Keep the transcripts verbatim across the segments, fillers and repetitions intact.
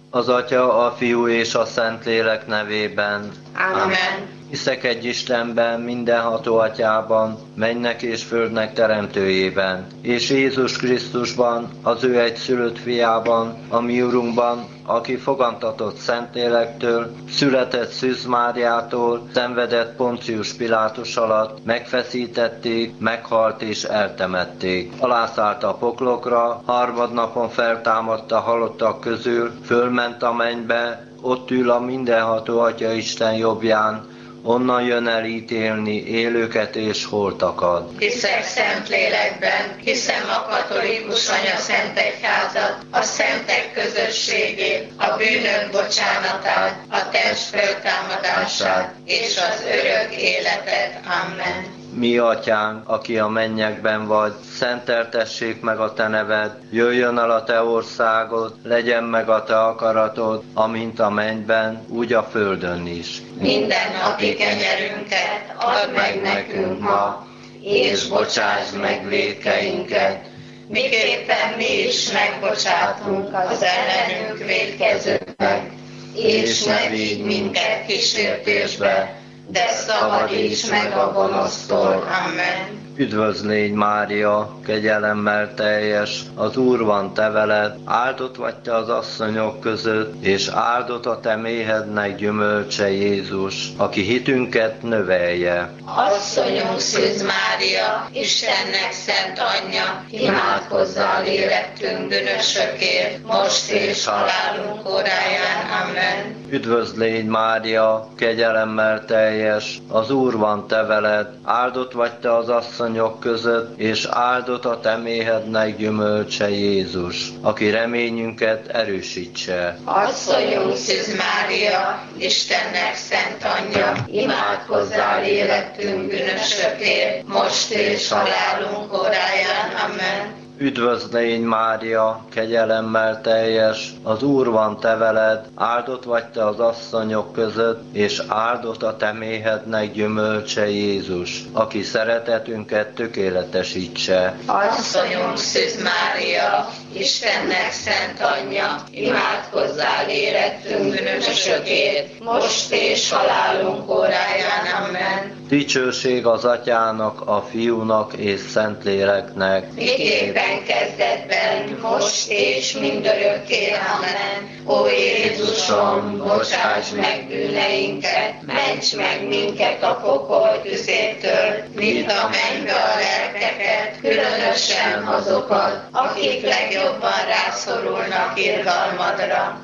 Az Atya, a Fiú és a Szentlélek nevében. Amen. Hiszek egy Istenben, mindenható Atyában, mennek és földnek teremtőjében, és Jézus Krisztusban, az ő egyszülött fiában, a mi Urunkban, aki fogantatott Szentlélektől, született Szűz Máriától, szenvedett Poncius Pilátus alatt, megfeszítették, meghalt és eltemették. Alászállt a poklokra, harmadnapon feltámadt a halottak közül, fölment a mennybe, ott ül a mindenható Atya Isten jobbján, onnan jön el ítélni élőket és holtakat. Hiszek Szentlélekben, hiszem a katolikus anyaszentegyházat, a szentek közösségét, a bűnök bocsánatát, a test feltámadását és az örök életet. Amen. Mi Atyánk, aki a mennyekben vagy, szenteltessék meg a te neved, jöjjön el a te országod, legyen meg a te akaratod, amint a mennyben, úgy a földön is. Minden napi kenyerünket add meg nekünk ma, és bocsáss meg vétkeinket, miképpen mi is megbocsátunk az ellenünk vétkezőknek, és ne vigy minket kísértésbe, de szabadíts meg a gonosztól. Amen. Üdvözlégy Mária, kegyelemmel teljes, az Úr van te veled, áldott vagy te az asszonyok között, és áldott a te méhednek gyümölcse Jézus, aki hitünket növelje. Asszonyunk Szűz Mária, Istennek szent anyja, imádkozzál érettünk bűnösökért, most és halálunk óráján. Amen. Üdvözlégy Mária, kegyelemmel teljes, az Úr van te veled, áldott vagy te az asszonyok között, és áldott a te méhednek gyümölcse Jézus, aki reményünket erősítse. Asszonyunk Szűz Mária, Istennek szent anyja, imádkozzál érettünk bűnösökért, most és halálunk óráján. Amen. Üdvözlégy Mária, kegyelemmel teljes, az Úr van te veled, áldott vagy te az asszonyok között, és áldott a te méhednek gyümölcse Jézus, aki szeretetünket tökéletesítse. Asszonyunk Szűz Mária, Istennek szent anyja, imádkozzál érettünk bűnösökért, most és halálunk óráján. Amen. Dicsőség az Atyának, a Fiúnak és Szentléleknek. Miképpen kezdetben, most és mindörökké. Amen. Ó Jézusom, bocsáss meg bűneinket, ments meg minket a pokol tüzétől, vidd a mennybe a lelkeket, különösen azokat, akik legjobban rászorulnak irgalmadra.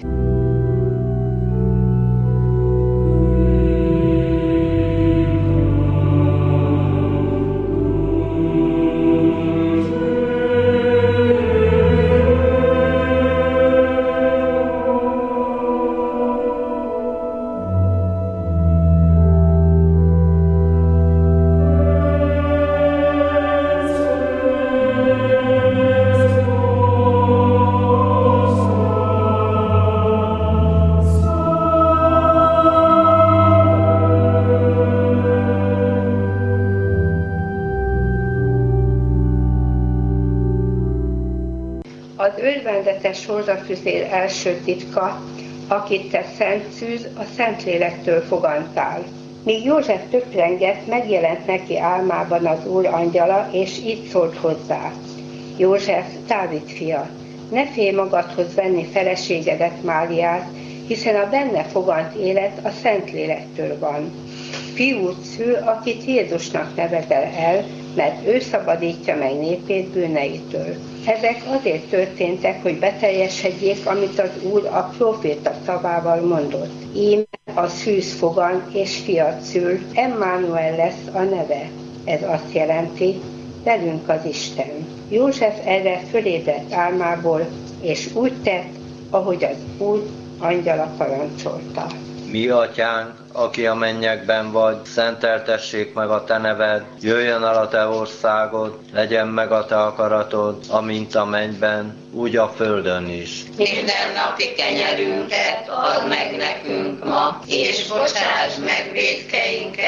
Az örvendetes hordafüzér első titka, akit te Szent Szűz, a Szentlélektől fogantál. Míg József töprengett, megjelent neki álmában az Úr angyala, és így szólt hozzá: József, Dávid fia, ne félj magadhoz venni feleségedet, Máriát, hiszen a benne fogant élet a Szentlélektől van. Fiút szül, akit Jézusnak nevezel el, mert ő szabadítja meg népét bűneitől. Ezek azért történtek, hogy beteljesedjék, amit az Úr a próféta szavával mondott. Íme a szűz fogan és fiat szül, Emmanuel lesz a neve. Ez azt jelenti, velünk az Isten. József erre fölébredt álmából, és úgy tett, ahogy az Úr angyala parancsolta. Mi Atyánk, aki a mennyekben vagy, szenteltessék meg a te neved, jöjjön el a te országod, legyen meg a te akaratod, amint a mennyben, úgy a földön is. Minden napi kenyerünket add meg nekünk ma, és bocsáss meg vétkeinket,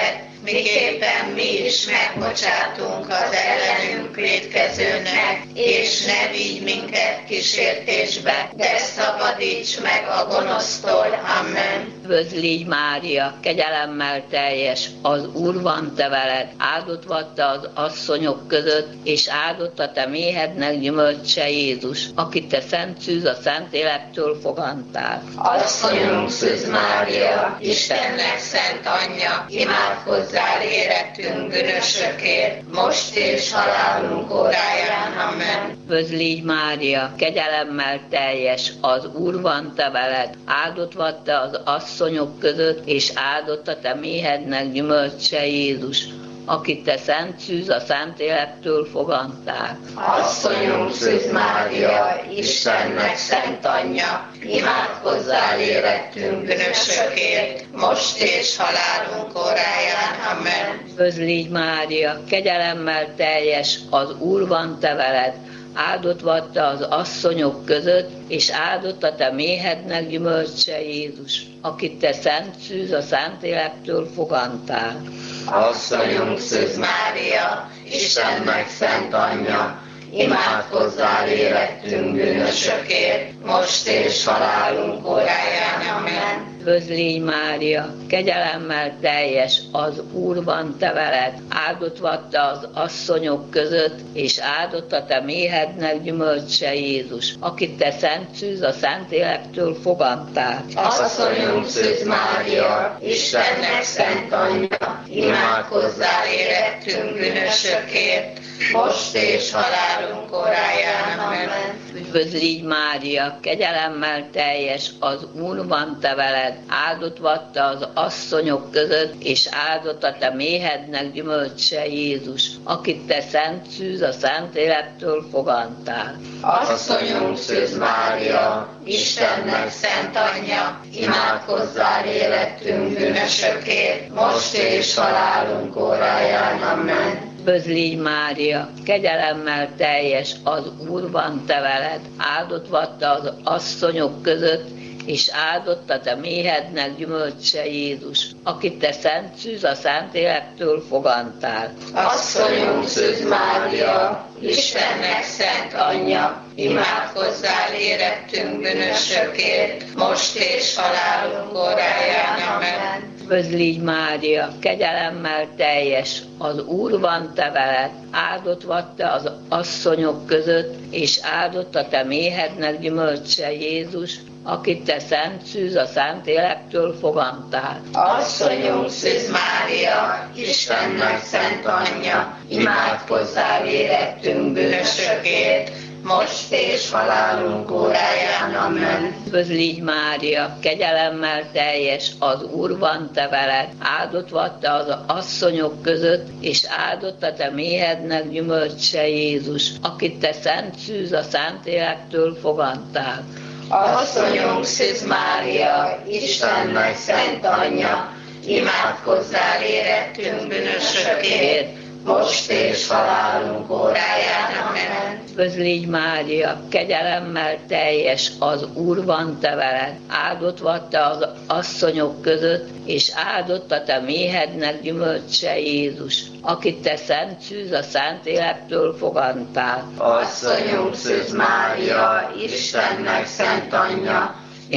miképpen mi is megbocsátunk az ellenünk vétkezőnek, és ne vigy minket kísértésbe, de szabadíts meg a gonosztól. Amen. Üdvözl légy Mária, kegyelemmel teljes, az Úr van te veled, áldott vagy te az asszonyok között, és áldott a te méhednek gyümölcse Jézus, akit te szent szűz a Szentlélektől fogantál. Asszonyunk Szűz Mária, Istennek szent anyja, imádkozzál érettünk bűnösökért, most és halálunk óráján. Amen. Üdvözl légy Mária, kegyelemmel teljes, az Úr van te veled, áldott vagy te az asszonyok között, és áldott a te méhednek gyümölcse Jézus, akit te szent szűz a Szentlélektől fogantál. Asszonyunk Szűz Mária, Istennek szent anyja, imádkozzál érettünk bűnösökért, most és halálunk óráján. Amen. Üdvözl légy Mária, kegyelemmel teljes, az Úr van te veled, áldott vagy te az asszonyok között, és áldott a te méhednek gyümölcse Jézus, akit te szent szűz a Szentlélektől fogantál. Asszonyunk Szűz Mária, Istennek szent anyja, imádkozzál érettünk bűnösökért, most és halálunk óráján. Amen. Üdvözl légy Mária, kegyelemmel teljes, az Úr van te veled, áldott vagy te az asszonyok között, és áldott a te méhednek gyümölcse Jézus, akit te szent szűz a Szentlélektől fogantál. Asszonyunk Szűz Mária, Istennek szent anyja, imádkozzál érettünk bűnösökért, most és halálunk óráján. Amen. Üdvözl légy Mária, kegyelemmel teljes, az Úr van te veled, áldott vagy te az asszonyok között, és áldott a te méhednek gyümölcse Jézus, akit te szent szűz a Szentlélektől fogantál. Asszonyunk Szűz Mária, Istennek szent anyja, imádkozzál érettünk bűnösökért, most és halálunk óráján. Amen. Üdvözl légy Mária, kegyelemmel teljes, az Úr van te veled, áldott vagy te az asszonyok között, és áldott a te méhednek gyümölcse Jézus, akit te szent szűz a Szentlélektől fogantál. Asszonyunk Szűz Mária, Istennek szent anyja, imádkozzál érettünk bűnösökért, most és halálunk óráján. Amen. Üdvözl légy Mária, kegyelemmel teljes, az Úr van te veled, áldott vagy te az asszonyok között, és áldott a te méhednek gyümölcse Jézus, akit te szent szűz a Szentlélektől fogantál. Asszonyunk Szűz Mária, Istennek szent anyja, imádkozzál érettünk bűnösökért, most és halálunk óráján. Amen. Üdvözl légy Mária, kegyelemmel teljes, az Úr van te veled, áldott vagy te az asszonyok között, és áldott a te méhednek gyümölcse Jézus, akit te szent szűz a Szentlélektől fogantál. Asszonyunk Szűz Mária, Istennek szent anyja, imádkozzál érettünk bűnösökért, most és halálunk óráján. Amen. Üdvözl légy Mária, kegyelemmel teljes, az Úr van te veled, áldott vagy te az asszonyok között, és áldott a te méhednek gyümölcse Jézus, akit te szent szűz a Szentlélektől fogantál. Asszonyunk Szűz Mária, Istennek szent anyja,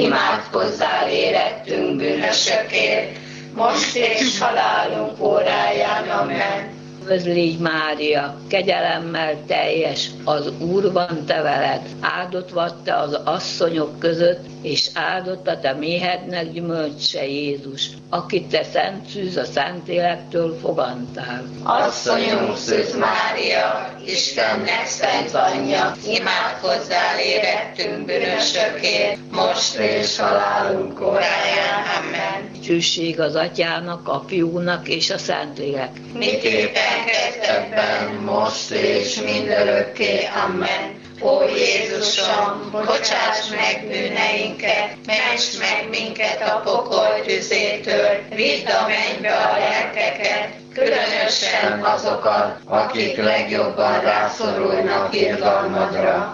imádkozzál érettünk bűnösökért, most és halálunk óráján. Amen. Üdvözl légy Mária, kegyelemmel teljes, az Úr van te veled, áldott vagy te az asszonyok között, és áldott a te méhednek gyümölcse Jézus, akit te szent szűz a Szentlélektől fogantál. Asszonyunk Szűz Mária, Istennek szent anyja, imádkozzál érettünk bűnösökért, most és halálunk óráján. Amen. Dicsőség az Atyának, a Fiúnak és a Szentlélek. Miképpen kezdetben, most és mindörökké. Amen. Ó Jézusom, bocsáss meg bűneinket, ments meg minket a pokol tüzétől, vidd a mennybe a lelkeket, különösen azokat, akik legjobban rászorulnak irgalmadra.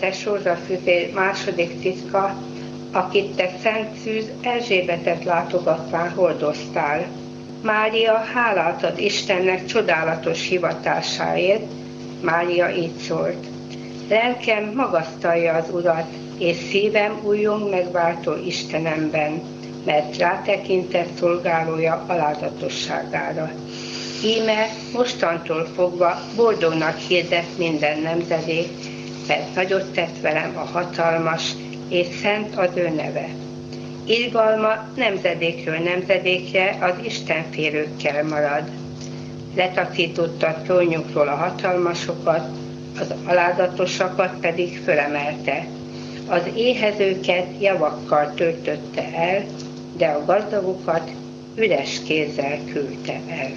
Szentes sorzafüzér második titka, akit te Szent Szűz Erzsébetet látogatván hordoztál. Mária hálát ad Istennek csodálatos hivatásáért. Mária így szólt: lelkem magasztalja az Urat, és szívem újjong megváltó Istenemben, mert rátekintett szolgálója alázatosságára. Íme mostantól fogva boldognak hirdet minden nemzedék, mert nagyot tett velem a hatalmas, és szent az ő neve. Irgalma nemzedékről nemzedékre az istenfélőkkel marad. Letaszította trónjukról a hatalmasokat, az alázatosakat pedig fölemelte. Az éhezőket javakkal töltötte el, de a gazdagokat üres kézzel küldte el.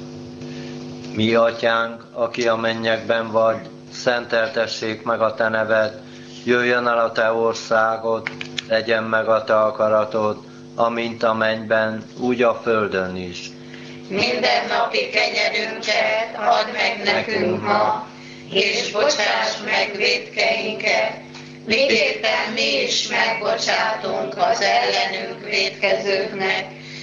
Mi atyánk, aki a mennyekben vagy, szenteltessék meg a te neved, jöjjön el a te országod, legyen meg a te akaratod, amint a mennyben, úgy a földön is. Minden napi kenyerünket add meg nekünk ma, és bocsáss meg vétkeinket, miképpen mi is megbocsátunk az ellenünk vétkezőknek,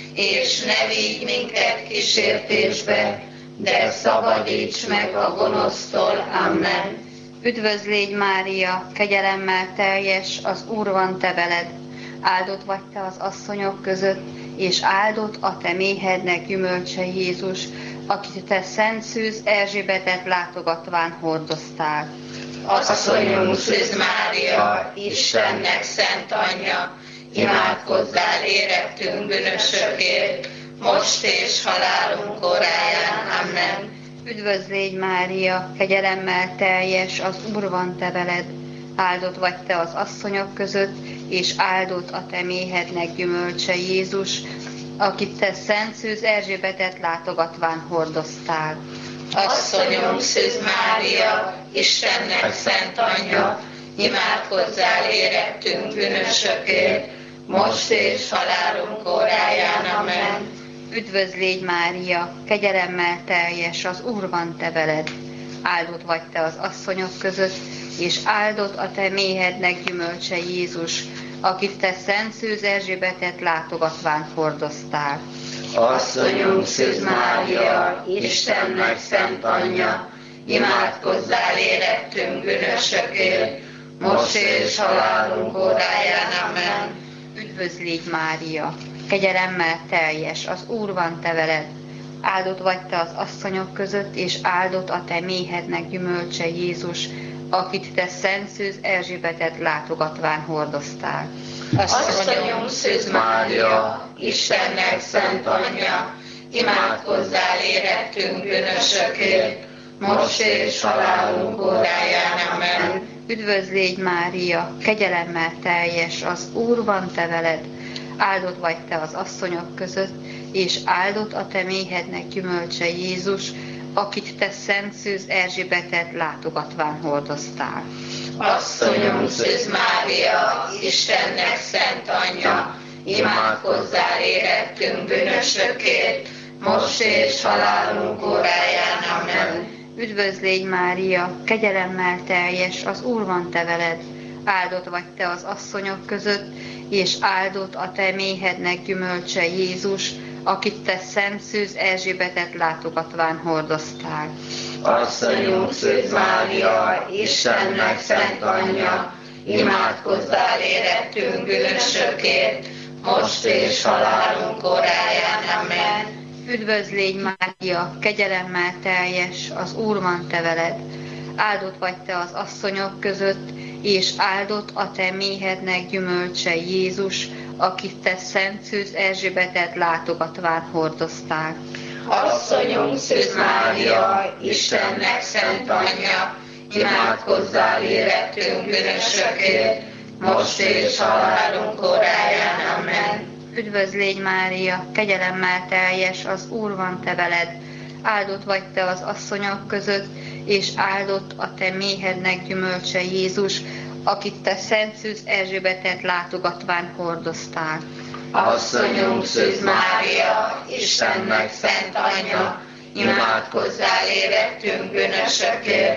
és ne vigy minket kísértésbe, de szabadíts meg a gonosztól. Amen. Üdvözl légy, Mária, kegyelemmel teljes, az Úr van te veled. Áldott vagy te az asszonyok között, és áldott a te méhednek gyümölcse Jézus, akit te Szent Szűz Erzsébetet látogatván hordoztál. Asszonyunk Szűz Mária, Istennek szent anyja, imádkozzál érettünk bűnösökért, most és halálunk óráján. Amen. Üdvözl légy, Mária, kegyelemmel teljes, az Úr van te veled. Áldott vagy te az asszonyok között, és áldott a te méhednek gyümölcse Jézus, akit te Szent Szűz Erzsébetet látogatván hordoztál. Asszonyunk Szűz Mária, Istennek szent anyja, imádkozzál érettünk bűnösökért, most és halálunk óráján. Amen. Üdvözl légy, Mária, kegyelemmel teljes, az Úr van te veled. Áldott vagy te az asszonyok között, és áldott a te méhednek gyümölcse Jézus, akit te Szent Szűz Erzsébetet látogatván hordoztál. Asszonyunk Szűz Mária, Istennek szent anyja, imádkozzál érettünk bűnösökért, most és halálunk óráján. Amen. Üdvözl légy, Mária, kegyelemmel teljes, az Úr van te veled. Áldott vagy te az asszonyok között, és áldott a te méhednek gyümölcse Jézus, akit te Szent Szűz Erzsébetet látogatván hordoztál. Asszonyunk Szűz Mária, Istennek szent anyja, imádkozzál érettünk bűnösökért, most és halálunk óráján. Amen. Üdvözl légy, Mária, kegyelemmel teljes, az Úr van te veled. Áldott vagy te az asszonyok között, és áldott a te méhednek gyümölcse Jézus, akit te Szent Szűz Erzsébetet látogatván hordoztál. Asszonyunk Szűz Mária, Istennek szent anyja, imádkozzál érettünk bűnösökért, most és halálunk óráján. Amen. Üdvözl légy, Mária, kegyelemmel teljes, az Úr van te veled. Áldott vagy te az asszonyok között, és áldott a te méhednek gyümölcse Jézus, akit te Szent Szűz Erzsébetet látogatván hordoztál. Asszonyunk Szűz Mária, Istennek szent anyja, imádkozzál érettünk bűnösökért, most és halálunk óráján. Amen. Üdvözl légy, Mária, kegyelemmel teljes, az Úr van te veled. Áldott vagy te az asszonyok között, és áldott a te méhednek gyümölcse Jézus, akit te Szent Szűz Erzsébetet látogatván hordoztál. Asszonyunk Szűz Mária, Istennek szent anyja, imádkozzál érettünk bűnösökért, most és halálunk óráján. Amen. Üdvözl légy, Mária, kegyelemmel teljes, az Úr van te veled. Áldott vagy te az asszonyok között, és áldott a te méhednek gyümölcse Jézus, akit te Szent Szűz Erzsébetet látogatván hordoztál. Asszonyunk Szűz Mária, Istennek szent anyja, imádkozzál érettünk bűnösökért,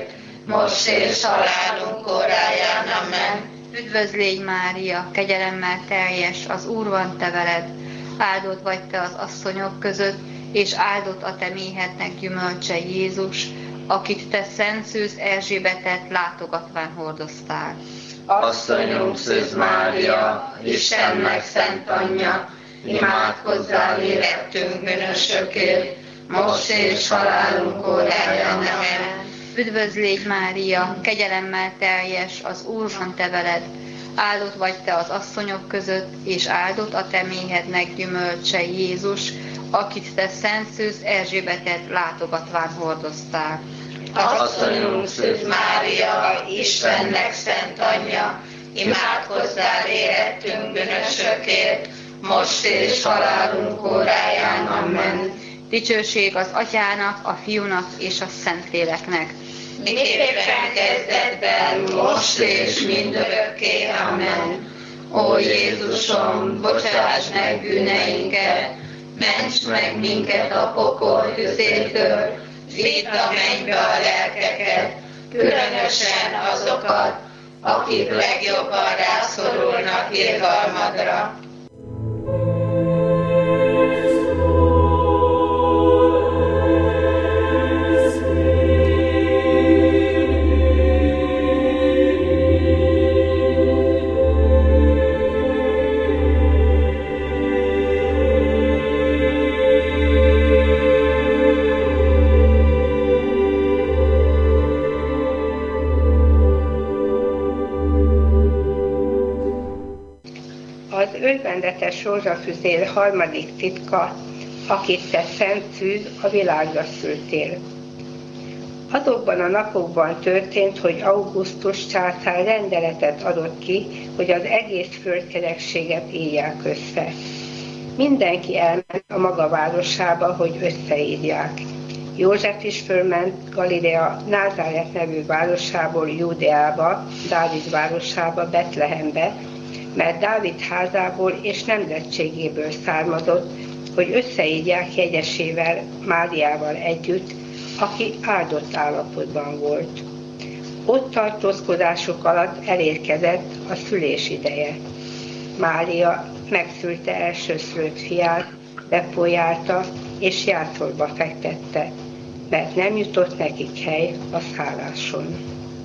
most és halálunk óráján. Amen. Üdvözl légy Mária, kegyelemmel teljes, az Úr van te veled, áldott vagy te az asszonyok között, és áldott a te méhednek gyümölcse Jézus, akit te Szent Szűz Erzsébetet látogatván hordoztál. Asszonyunk Szűz Mária, Istennek szent anyja, imádkozzál érettünk bűnösökért, most és halálunk óráján. Amen. Üdvözl légy Mária, kegyelemmel teljes, az Úr van te veled, áldott vagy te az asszonyok között, és áldott a te méhednek gyümölcse Jézus, akit te Szent Szűz Erzsébetet látogatván hordoztál. Asszonyunk Szűz Mária, Istennek szent anyja, imádkozzál érettünk bűnösökért, most és halálunk óráján. Amen. Dicsőség az Atyának, a Fiúnak és a Szentléleknek. Miképpen kezdetben, most és mindörökké. Amen. Ó Jézusom, bocsáss meg bűneinket, ments meg minket a pokol tüzétől, vidd a mennybe a lelkeket, különösen azokat, akik legjobban rászorulnak irgalmadra. Örvendetes rózsafüzér harmadik titka, akit te Szent Szűz a világra szültél. Azokban a napokban történt, hogy Augustus császár rendeletet adott ki, hogy az egész földkerekséget írják össze. Mindenki elment a maga városába, hogy összeírják. József is fölment Galilea Názáret nevű városából Júdeába, Dávid városába, Betlehembe, mert Dávid házából és nemzetségéből származott, hogy összeírják jegyesével, Máriával együtt, aki áldott állapotban volt. Ott tartózkodásuk alatt elérkezett a szülés ideje. Mária megszülte elsőszülött fiát, befolyálta és jászolba fektette, mert nem jutott nekik hely a szálláson.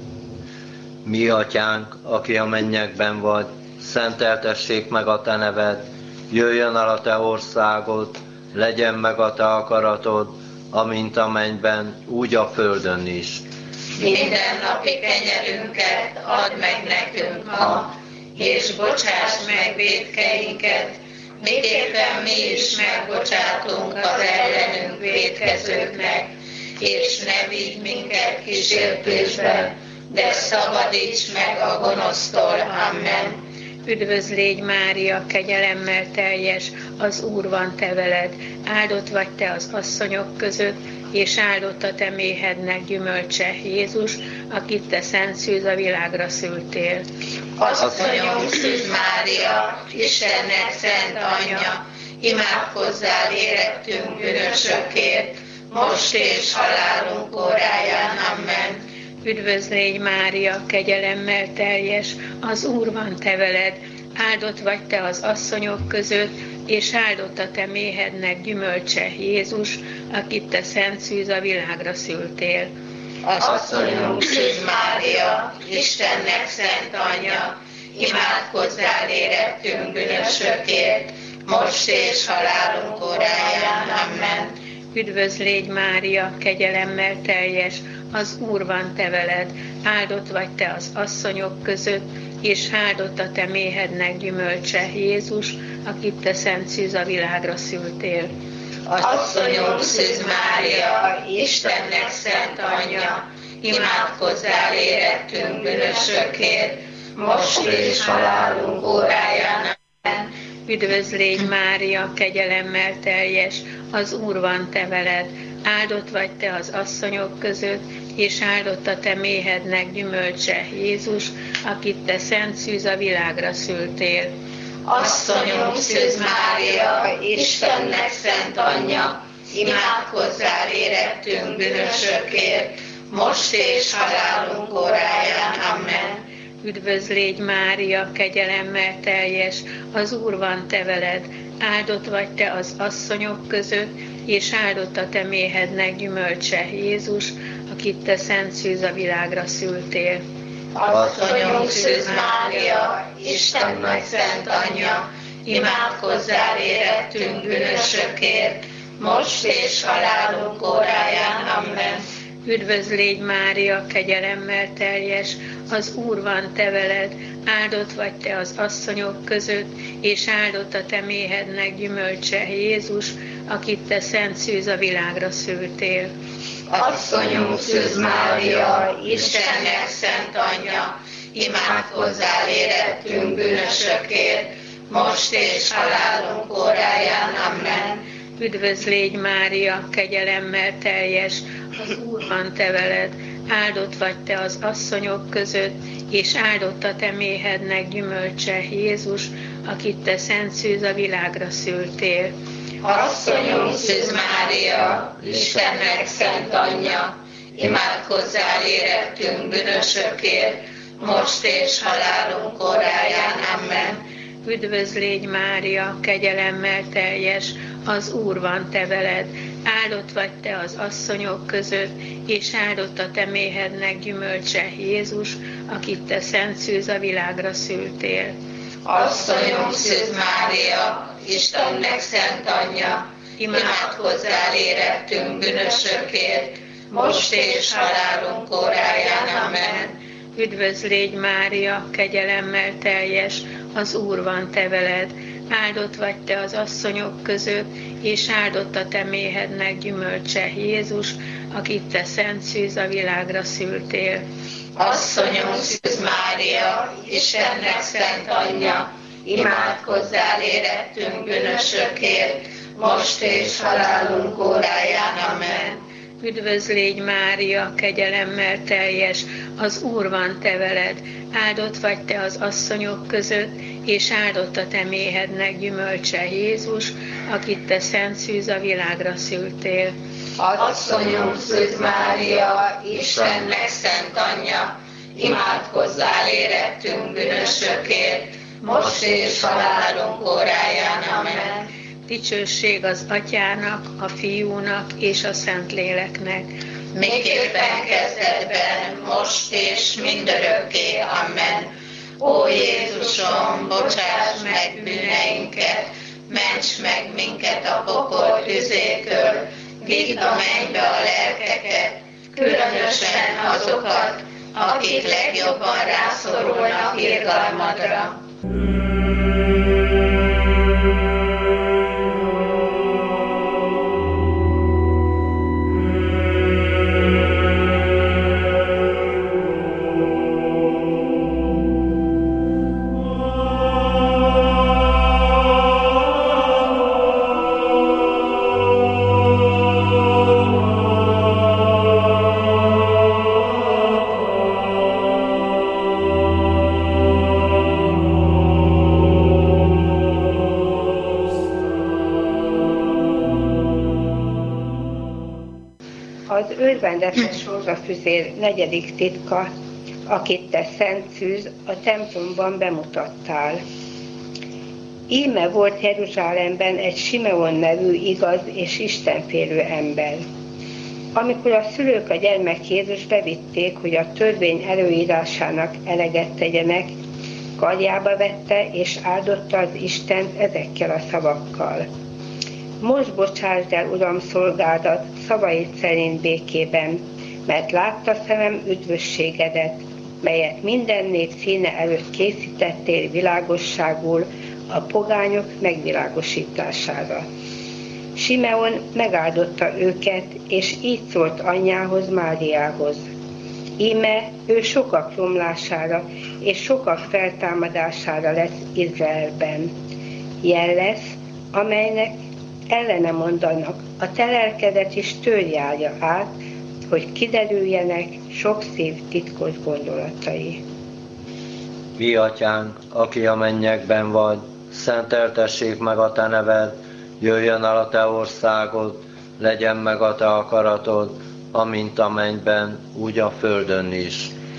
Mi atyánk, aki a mennyekben vagy, szenteltessék meg a te neved, jöjjön el a te országod, legyen meg a te akaratod, amint a mennyben, úgy a földön is. Minden napi kenyerünket add meg nekünk ma, és bocsáss meg vétkeinket, miképpen mi is megbocsátunk az ellenünk vétkezőknek, és ne vigy minket kísértésbe, de szabadíts meg a gonosztól. Amen. Üdvözl légy Mária, kegyelemmel teljes, az Úr van te veled, áldott vagy te az asszonyok között, és áldott a te méhednek gyümölcse Jézus, akit te Szent Szűz a világra szültél. Asszonyom Szűz Mária, Istennek szent anyja, imádkozzál érettünk bűnösökért, most és halálunk óráján. Amen. Üdvözl légy Mária, kegyelemmel teljes, az Úr van te veled, áldott vagy te az asszonyok között, és áldott a te méhednek gyümölcse Jézus, akit te Szent Szűz a világra szültél. Asszonyunk Szűz Mária, Istennek szent anyja, imádkozzál érettünk bűnösökért, most és halálunk óráján. Amen. Üdvözl légy Mária, kegyelemmel teljes, az Úr van te veled, áldott vagy te az asszonyok között, és áldott a te méhednek gyümölcse Jézus, akit te Szent Szűz a világra szültél. Asszonyunk Szűz Mária, Istennek szent anyja, imádkozzál érettünk bűnösökért, most és halálunk óráján. Amen. Üdvözl légy Mária, kegyelemmel teljes, az Úr van te veled, áldott vagy te az asszonyok között, és áldott a te méhednek gyümölcse Jézus, akit te Szent Szűz a világra szültél. Asszonyunk Szűz Mária, Istennek szent anyja, imádkozzál érettünk bűnösökért, most és halálunk óráján. Amen. Üdvözlégy Mária, kegyelemmel teljes, az Úr van te veled, áldott vagy te az asszonyok között, és áldott a te méhednek gyümölcse, Jézus, akit te szent szűz a világra szültél. Asszonyunk Szűz Mária, Istennek szent anyja, imádkozzál érettünk bűnösökért, most és halálunk óráján. Amen. Üdvözlégy Mária, kegyelemmel teljes, az Úr van te veled, áldott vagy te az asszonyok között, és áldott a te méhednek gyümölcse, Jézus, akit te szent szűz a világra szültél. Asszonyunk Szűz Mária, Istennek szent anyja, imádkozzál érettünk bűnösökért, most és halálunk óráján. Amen. Üdvözlégy Mária, kegyelemmel teljes, az Úr van te veled, áldott vagy te az asszonyok között, és áldott a te méhednek gyümölcse, Jézus, akit te szent szűz a világra szültél. Asszonyunk Szűz Mária, Istennek szent anyja, imádkozzál érettünk bűnösökért, most és halálunk óráján. Amen. Üdvözlégy Mária, kegyelemmel teljes, az Úr van te veled, áldott vagy te az asszonyok között, és áldott a te méhednek gyümölcse, Jézus, akit te szent szűz a világra szültél. Asszonyunk Szűz Mária, Istennek szent anyja, imádkozzál érettünk bűnösökért, most és halálunk óráján. Amen. Üdvözlégy Mária, kegyelemmel teljes, az Úr van te veled, áldott vagy te az asszonyok között, és áldott a te méhednek gyümölcse, Jézus, akit te szent szűz a világra szültél. Asszonyunk Szűz Mária, Istennek szent anyja, imádkozzál érettünk bűnösökért, most és halálunk óráján. Amen. Üdvözlégy Mária, kegyelemmel teljes, az Úr van te veled, áldott vagy te az asszonyok között, és áldott a te méhednek gyümölcse, Jézus, akit te szent szűz a világra szültél. Asszonyunk Szűz Mária, Istennek szent anyja, imádkozzál érettünk bűnösökért, most és halálunk óráján. Amen. Dicsőség az Atyának, a Fiúnak és a Szentléleknek. Miképpen kezdetben, most és mindörökké. Amen. Ó Jézusom, bocsáss meg bűneinket, ments meg minket a pokol tüzétől, vidd a mennybe a lelkeket, különösen azokat, akik legjobban rászorulnak irgalmadra. Örvendetes rózsafüzér negyedik titka, akit te szent szűz a templomban bemutattál. Íme volt Jeruzsálemben egy Simeon nevű igaz és istenfélő ember. Amikor a szülők a gyermek Jézus bevitték, hogy a törvény előírásának eleget tegyenek, karjába vette és áldotta az Istent ezekkel a szavakkal. Most bocsásd el, Uram, szolgádat szavaid szerint békében, mert látta szemem üdvösségedet, melyet minden nép színe előtt készítettél világosságul a pogányok megvilágosítására. Simeon megáldotta őket, és így szólt anyjához, Máriához. Íme ő sokak romlására és sokak feltámadására lesz Izraelben. Jel lesz, amelynek ellene mondanak, a te lelkedet is törjálja át, hogy kiderüljenek sok szív titkos gondolatai. Mi atyánk, aki a mennyekben vagy, szenteltessék meg a te neved, jöjjön el a te országod, legyen meg a te akaratod, amint a mennyben, úgy a földön is.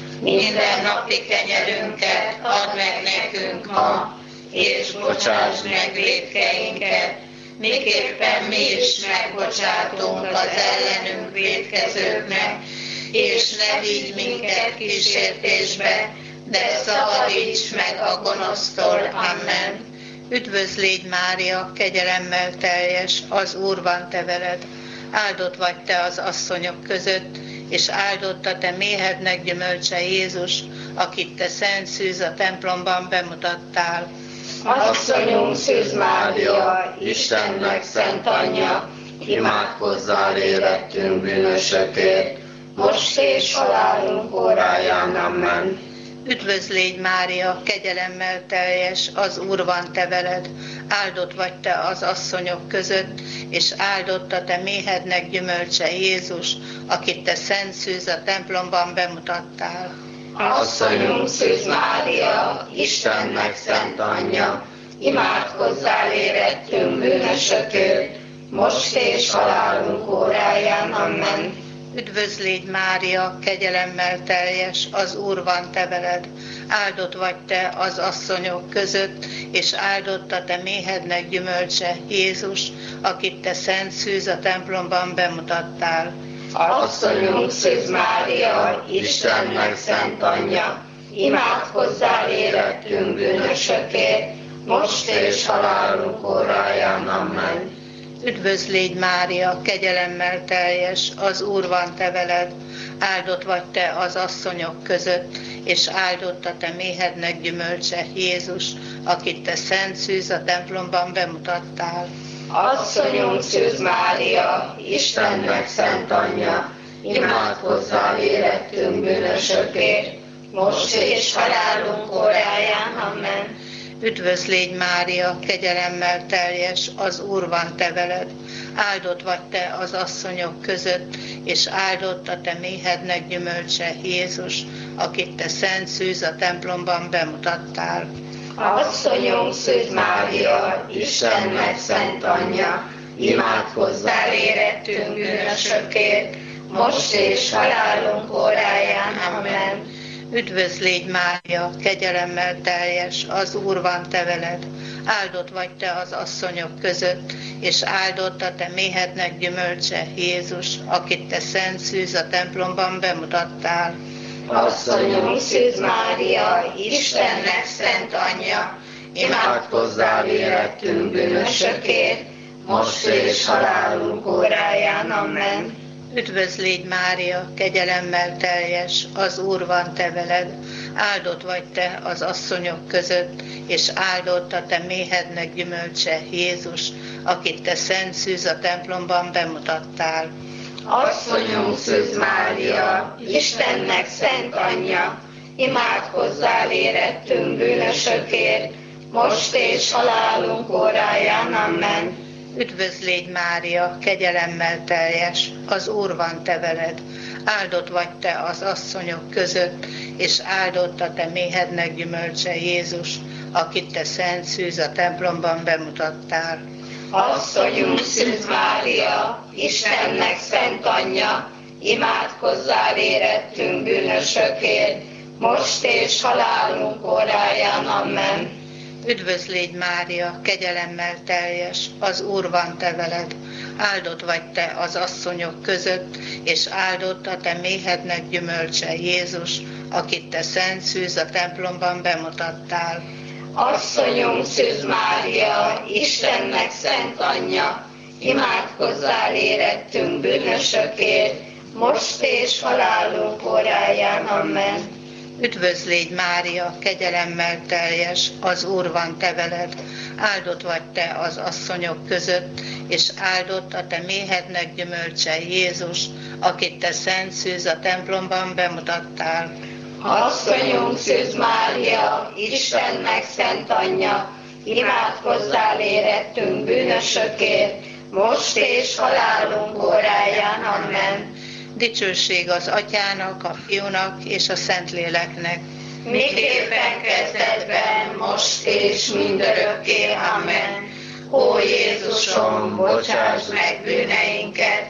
Minden napi kenyerünket add meg nekünk ma, és bocsásd meg vétkeinket, miképpen mi is megbocsátunk az ellenünk vétkezőknek, és ne vigy minket kísértésbe, de szabadíts meg a gonosztól. Amen. Üdvözl légy Mária, kegyelemmel teljes, az Úr van te veled. Áldott vagy te az asszonyok között, és áldott a te méhednek gyümölcse Jézus, akit te szent szűz a templomban bemutattál. Asszonyunk Szűz Mária, Istennek szent anyja, imádkozzál érettünk bűnösökért, most és halálunk óráján. Amen. Üdvözl légy Mária, kegyelemmel teljes, az Úr van te veled. Áldott vagy te az asszonyok között, és áldott a te méhednek gyümölcse Jézus, akit te szent szűz a templomban bemutattál. Asszonyunk Szűz Mária, Istennek szent anyja, imádkozzál érettünk bűnösökért, most és halálunk óráján. Amen. Üdvözl légy Mária, kegyelemmel teljes, az Úr van te veled. Áldott vagy te az asszonyok között, és áldott a te méhednek gyümölcse Jézus, akit te szent szűz a templomban bemutattál. Asszonyunk Szűz Mária, Istennek szent anyja, imádkozzál érettünk bűnösökért, most és halálunk óráján. Amen. Üdvözl légy Mária, kegyelemmel teljes, az Úr van te veled. Áldott vagy te az asszonyok között, és áldott a te méhednek gyümölcse Jézus, akit te szent szűz a templomban bemutattál. Asszonyunk Szűz Mária, Istennek szent anyja, imádkozzál érettünk bűnösökért, most és halálunk óráján. Amen. Üdvözl légy Mária, kegyelemmel teljes, az Úr van te veled. Áldott vagy te az asszonyok között, és áldott a te méhednek gyümölcse Jézus, akit te szent szűz a templomban bemutattál. Asszonyunk Szűz Mária, Istennek szent anyja, imádkozzál érettünk bűnösökért, most és halálunk óráján. Amen. Üdvözl légy Mária, kegyelemmel teljes, az Úr van te veled. Áldott vagy te az asszonyok között, és áldott a te méhednek gyümölcse Jézus, akit te szent szűz a templomban bemutattál. Asszonyunk Szűz Mária, Istennek szent anyja, imádkozzál érettünk bűnösökért, most és halálunk óráján. Amen. Üdvözl légy Mária, kegyelemmel teljes, az Úr van te veled. Áldott vagy te az asszonyok között, és áldott a te méhednek gyümölcse Jézus, akit te szent szűz a templomban bemutattál. Asszonyunk Szűz Mária, Istennek szent anyja, imádkozzál érettünk bűnösökért, most és halálunk óráján. Amen. Üdvözl légy Mária, kegyelemmel teljes, az Úr van te veled. Áldott vagy te az asszonyok között, és áldott a te méhednek gyümölcse Jézus, akit te szent szűz a templomban bemutattál. Asszonyunk Szűz Mária, Istennek szent anyja, imádkozzál érettünk bűnösökért, most és halálunk óráján. Amen. Üdvözl légy Mária, kegyelemmel teljes, az Úr van te veled. Áldott vagy te az asszonyok között, és áldott a te méhednek gyümölcse Jézus, akit te szent szűz a templomban bemutattál. Asszonyunk Szűz Mária, Istennek szent anyja, imádkozzál érettünk bűnösökért, most és halálunk óráján. Amen. Üdvözl légy Mária, kegyelemmel teljes, az Úr van te veled. Áldott vagy te az asszonyok között, és áldott a te méhednek gyümölcse Jézus, akit te szent szűz a templomban bemutattál. Asszonyunk Szűz Mária, Istennek szent anyja, imádkozzál érettünk bűnösökért, most és halálunk óráján. Amen. Dicsőség az Atyának, a Fiúnak és a Szentléleknek. Miképpen kezdetben, most és mindörökké. Amen. Ó Jézusom, bocsáss meg bűneinket,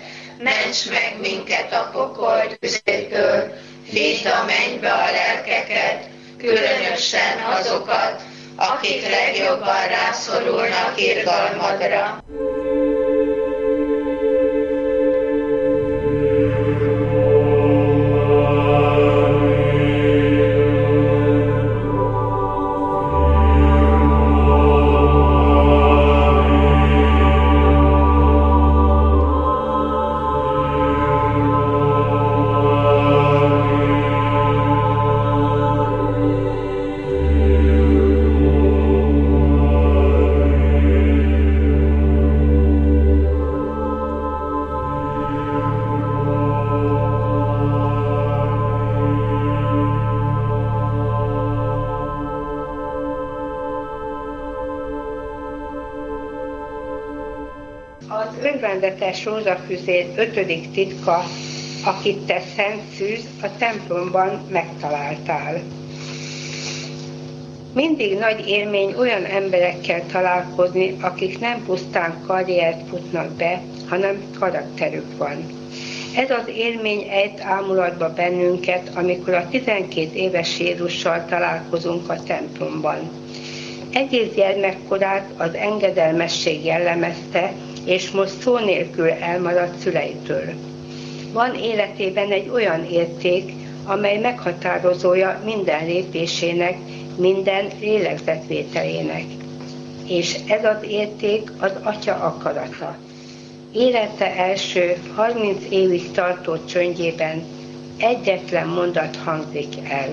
ments meg minket a pokol tüzétől, vidd a mennybe a lelkeket, különösen azokat, akik legjobban rászorulnak irgalmadra. Az örvendetes rózsafüzér ötödik titka, akit te szent szűz, a templomban megtaláltál. Mindig nagy élmény olyan emberekkel találkozni, akik nem pusztán karriert futnak be, hanem karakterük van. Ez az élmény ejt ámulatba bennünket, amikor a tizenkét éves Jézussal találkozunk a templomban. Egész gyermekkorát az engedelmesség jellemezte, és most szó nélkül elmaradt szüleitől. Van életében egy olyan érték, amely meghatározója minden lépésének, minden lélegzetvételének. És ez az érték az Atya akarata. Élete első harminc évig tartó csöndjében egyetlen mondat hangzik el.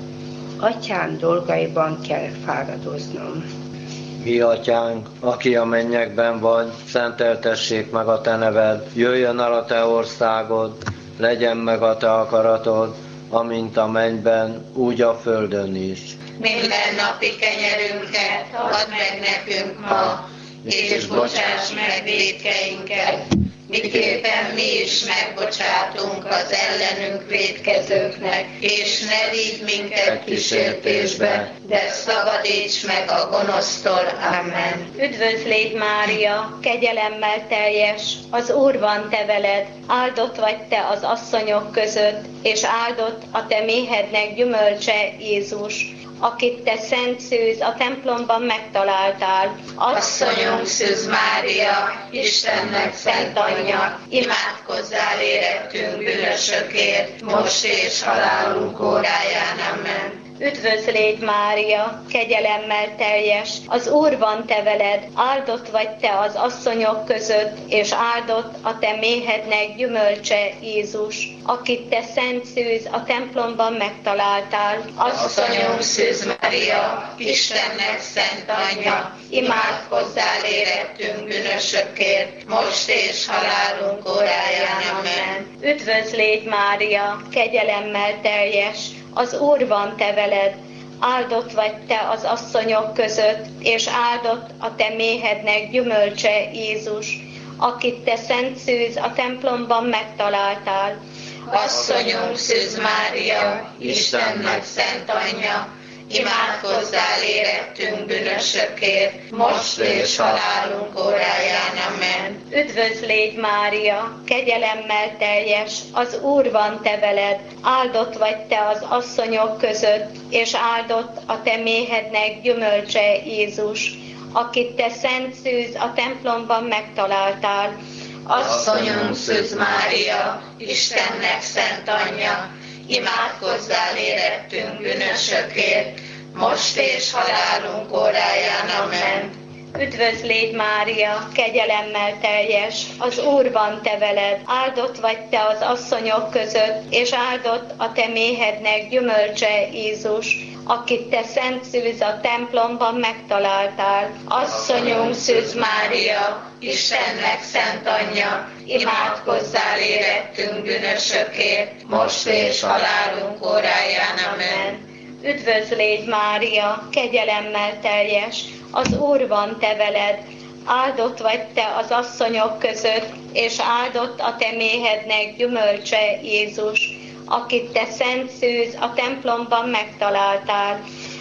Atyám dolgaiban kell fáradoznom. Mi atyánk, aki a mennyekben vagy, szenteltessék meg a te neved, jöjjön el a te országod, legyen meg a te akaratod, amint a mennyben, úgy a földön is. Minden napi kenyerünket add meg nekünk ma, és bocsáss meg vétkeinket, miképpen mi is megbocsátunk az ellenünk vétkezőknek, és ne vigy minket kísértésbe, de szabadíts meg a gonosztól. Amen. Üdvözl légy, Mária, kegyelemmel teljes, az Úr van te veled, áldott vagy te az asszonyok között, és áldott a te méhednek gyümölcse, Jézus, akit te szent szűz a templomban megtaláltál. Asszonyunk Szűz Mária, Istennek szent anyja, imádkozzál érettünk bűnösökért, most és halálunk óráján. Amen. Üdvözl légy, Mária, kegyelemmel teljes, az Úr van te veled, áldott vagy te az asszonyok között, és áldott a te méhednek gyümölcse, Jézus, akit te szent szűz a templomban megtaláltál. Asszonyunk Szűz Mária, Istennek szent anyja, imádkozzál érettünk bűnösökért, most és halálunk óráján. Amen. Üdvözl légy, Mária, kegyelemmel teljes, az Úr van te veled, áldott vagy te az asszonyok között, és áldott a te méhednek gyümölcse, Jézus, akit te szent szűz a templomban megtaláltál. Asszonyunk Szűz Mária, Istennek szent anyja, imádkozzál érettünk bűnösökért, most és halálunk óráján. Amen. Üdvözl légy, Mária, kegyelemmel teljes, az Úr van te veled, áldott vagy te az asszonyok között, és áldott a te méhednek gyümölcse, Jézus, akit te szent szűz a templomban megtaláltál. Asszonyunk Szűz Mária, Istennek szent anyja, imádkozzál érettünk bűnösökért, most és halálunk óráján. Amen. Üdvözl légy, Mária, kegyelemmel teljes, az Úr van te veled, áldott vagy te az asszonyok között, és áldott a te méhednek gyümölcse, Jézus, akit te szent szűz a templomban megtaláltál. Asszonyunk Szűz Mária, Istennek szent anyja, imádkozzál érettünk bűnösökért, most és halálunk óráján. Amen. Üdvözl légy, Mária, kegyelemmel teljes, az Úr van te veled, áldott vagy te az asszonyok között, és áldott a te méhednek gyümölcse, Jézus, akit te szent szűz a templomban megtaláltál.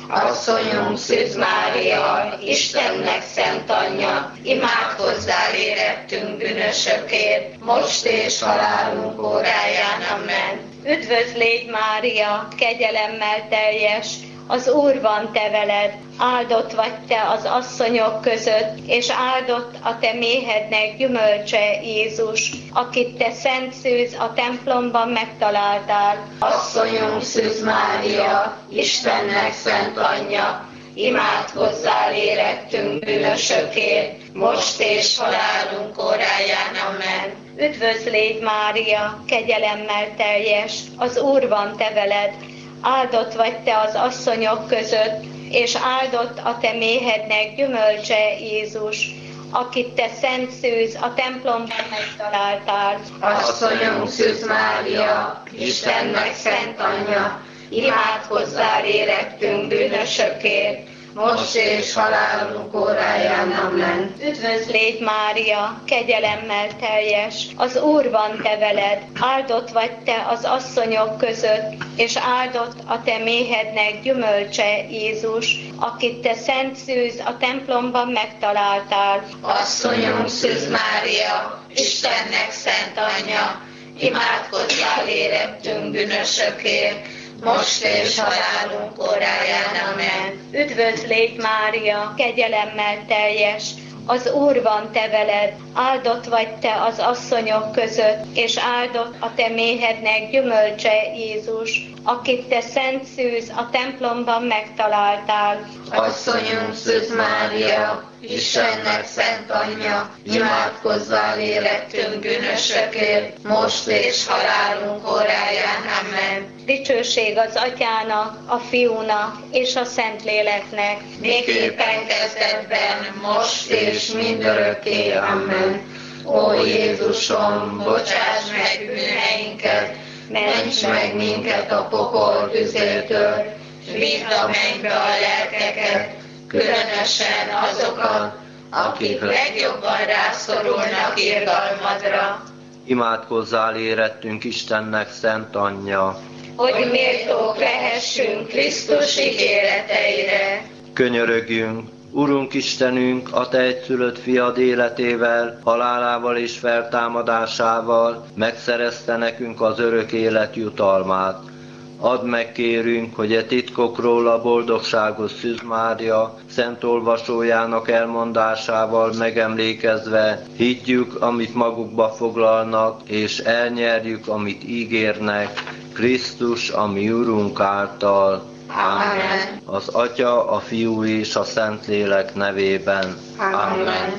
Asszonyunk Szűz Mária, Istennek szent anyja, imádkozzál érettünk bűnösökért, most és halálunk óráján. Amen. Üdvözlégy Mária, kegyelemmel teljes, az Úr van te veled, áldott vagy te az asszonyok között, és áldott a te méhednek gyümölcse Jézus, akit te szent szűz a templomban megtaláltál. Asszonyunk Szűz Mária, Istennek szent anyja, imádkozzál érettünk bűnösökért, most és halálunk óráján. Amen. Üdvözlégy Mária, kegyelemmel teljes, az Úr van te veled, áldott vagy te az asszonyok között, és áldott a te méhednek gyümölcse Jézus, akit te szent szűz a templomban megtaláltál. Asszonyunk Szűz Mária, Istennek szent anyja, imádkozzál érettünk bűnösökért, most és halálunk óráján. Amen. Üdvözlégy Mária, kegyelemmel teljes, az Úr van te veled, áldott vagy te az asszonyok között, és áldott a te méhednek gyümölcse Jézus, akit te szent szűz a templomban megtaláltál. Asszonyunk Szűz Mária, Istennek szent anyja, imádkozzál érettünk bűnösökért, most és halálunk óráján. Amen. Üdvözlégy Mária, kegyelemmel teljes, az Úr van te veled, áldott vagy te az asszonyok között, és áldott a te méhednek gyümölcse Jézus, akit te szent szűz a templomban megtaláltál. Asszonyunk Szűz Mária, Istennek szent anyja, imádkozzál érettünk bűnösökért, most és halálunk óráján. Amen. Dicsőség az Atyának, a Fiúnak és a Szentléleknek, miképpen kezdetben, most és mindörökké. Amen. Ó Jézusom, bocsáss meg bűneinket, ments meg minket a pokol tüzétől, vidd a mennybe a lelkeket, különösen azokat, akik legjobban rászorulnak irgalmadra. Imádkozzál érettünk Istennek szent anyja, hogy méltók lehessünk Krisztus ígéreteire. Könyörögjünk, Urunk Istenünk, a te egyszülött fiad életével, halálával és feltámadásával megszerezte nekünk az örök élet jutalmát. Add meg, kérünk, hogy e titkokról a boldogságos Szűz Mária szent olvasójának elmondásával megemlékezve higgyük, amit magukba foglalnak, és elnyerjük, amit ígérnek, Krisztus, a mi Urunk által. Amen. Az Atya, a Fiú és a Szentlélek nevében. Amen.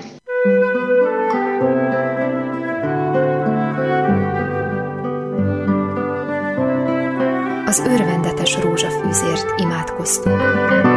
Az örvendetes rózsafűzért imádkoztunk.